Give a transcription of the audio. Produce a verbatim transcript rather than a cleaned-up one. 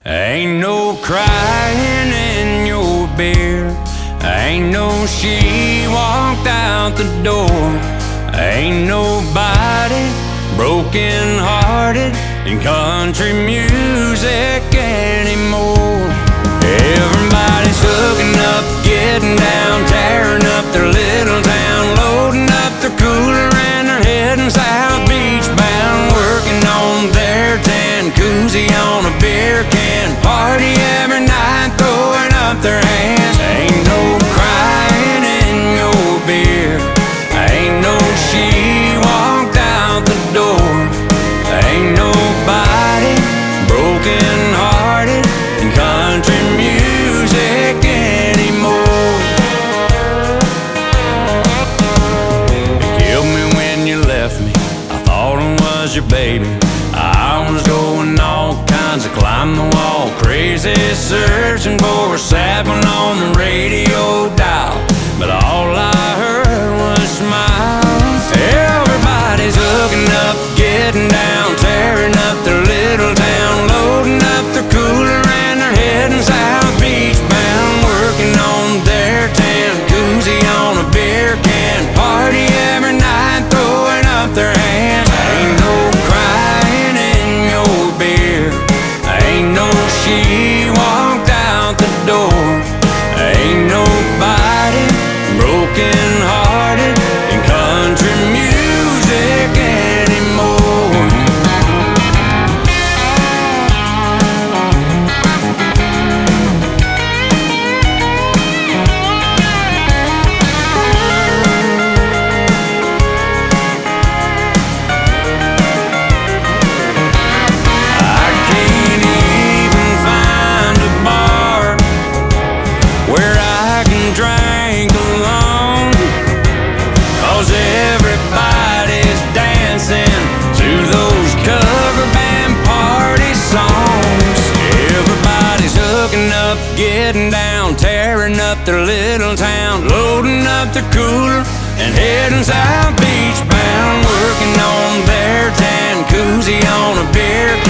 Ain't no crying in your beer. Ain't no she walked out the door. Ain't nobody broken hearted in country music anymore. Everybody's hooking up, getting down, tearing up their little town, loading up their cooler and they're heading South Beach bound, working on their tan, koozie on a beer can, party every night, throwing up their hands. Ain't no crying in your beer. Ain't no she walked out the door. Ain't nobody broken hearted in country music anymore. You killed me when you left me. I thought I was your baby. I was going all kinds of climb the wall crazy, searching for a sad one on the radio dial, but all I heard was smiles. Everybody's hooking up, getting down, tearing up their little town, loading up their cooler and they're heading South Beach bound, working on their tan, koozie on a beer can, party every night, throwing up their hands. Ain't no crying in your beer. Ain't no she walked out the door. Ain't nobody broken hearted in country music anymore. I can't even find a bar where I can drink alone, 'cause everybody's dancing to those cover band party songs. Everybody's hooking up, getting down, tearing up their little town, loading up their cooler and heading South Beach bound, working on their tan, koozie on a beer